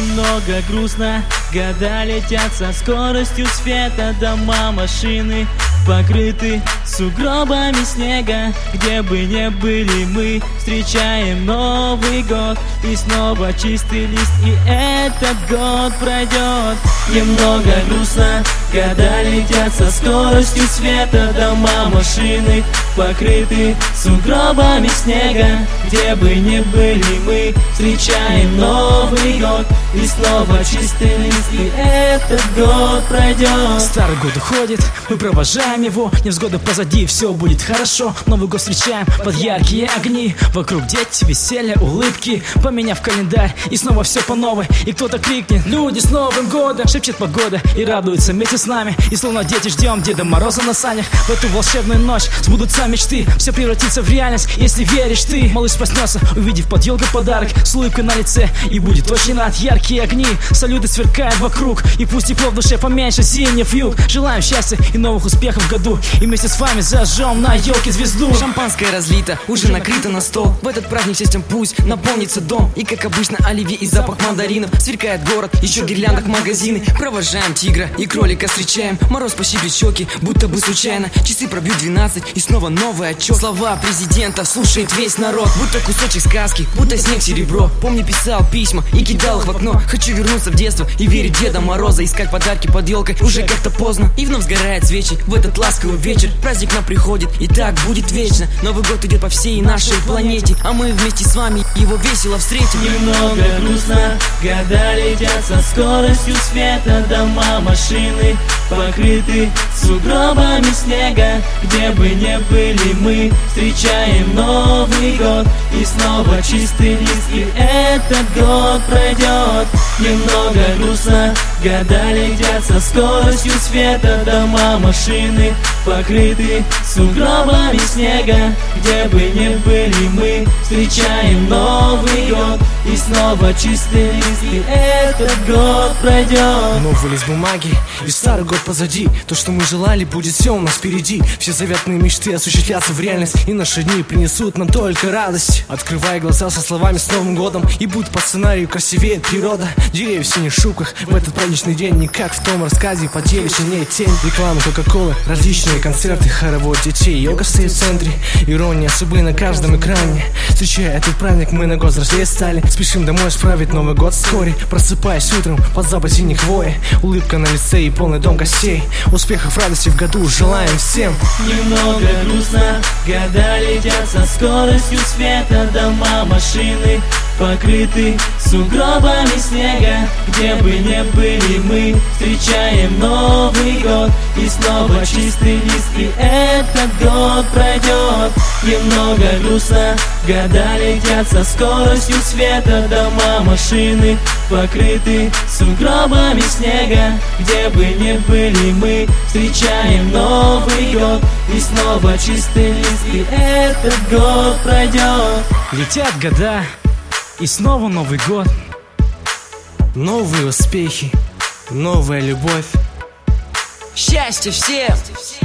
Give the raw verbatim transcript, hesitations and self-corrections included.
Немного грустно, года летят со скоростью света. Дома, машины покрыты сугробами снега. Где бы ни были мы, встречаем Новый год. И снова чистый лист, и этот год пройдет. Немного грустно, года летят со скоростью света. Дома, машины покрыты сугробами снега. Где бы ни были мы, встречаем Новый год. И снова чистый лист, и этот год пройдет. Старый год уходит, мы провожаем его. Невзгоды позади, все будет хорошо. Новый год встречаем под яркие огни. Вокруг дети, веселье, улыбки. Поменяв календарь, и снова все по новой. И кто-то крикнет: люди, с Новым годом! Шепчет погода и радуется вместе с нами. И словно дети ждем Деда Мороза на санях. В эту волшебную ночь сбудутся мечты. Все превратится в реальность, если веришь ты. Малыш проснется, увидев под елкой подарок, с улыбкой на лице, и будет очень рад. Яркие огни, салюты сверкают вокруг. И пусть тепло в душе поменьше, зимний вьюг. Желаем счастья и новых успехов в году. И вместе с вами зажжем на елке звезду. Шампанское разлито, уже накрыто на стол. В этот праздник счастьем пусть наполнится дом. И как обычно оливье и запах мандаринов. Сверкает город, еще гирляндах магазины. Провожаем тигра и кролика встречаем. Мороз пощиплет щеки, будто бы случайно. Часы пробьют двенадцать, и снова новый отчет. Слова президента слушает весь народ. Будто кусочек сказки, будто снег серебро. Помни, писал письма и кидал их в окно. Хочу вернуться в детство и верить в Деда Мороза. Искать подарки под елкой уже как-то поздно. И вновь сгорают свечи в этот ласковый вечер. Праздник нам приходит, и так будет вечно. Новый год идет по всей нашей планете, а мы вместе с вами его весело встретим. Немного грустно, года летят со скоростью света. Дома, машины покрыты сугробами снега. Где бы ни были мы, встречаем Новый год. И снова чистый лист, и этот год пройдет. Немного грустно, года летят со скоростью света. Дома, машины покрыты сугробами снега. Где бы ни были мы, встречаем Новый год. И снова чистый лист, и этот год пройдет. Новый лист бумаги, и старый год позади. То, что мы желали, будет все у нас впереди. Все заветные мечты осуществятся в реальность, и наши дни принесут нам только радость. Открывай глаза со словами «С Новым годом!» И будь по сценарию красивеет природа. Деревья в синих шубках в этот праздничный день. Не как в том рассказе, по деле сильнее тень. Реклама Кока-Колы, различные концерты, хоровод детей. Йога стоит в центре, ирония судьбы на каждом экране. Встречая этот праздник, мы на год взрослее стали. Спешим домой справить Новый год вскоре. Просыпаясь утром под запах синей хвои. Улыбка на лице и полный дом гостей. Успехов, радости в году желаем всем. Немного грустно, года летят со скоростью света. Дома, машины покрыты сугробами снега. Где бы ни были мы, встречаем Новый год. И снова чистый лист, и этот год пройдет. Немного грустно, года летят со скоростью света. Дома, машины покрыты сугробами снега. Где бы ни были мы, встречаем Новый год. И снова чистый лист, и этот год пройдет. Летят года, и снова Новый год. Новые успехи, новая любовь. Счастья всем!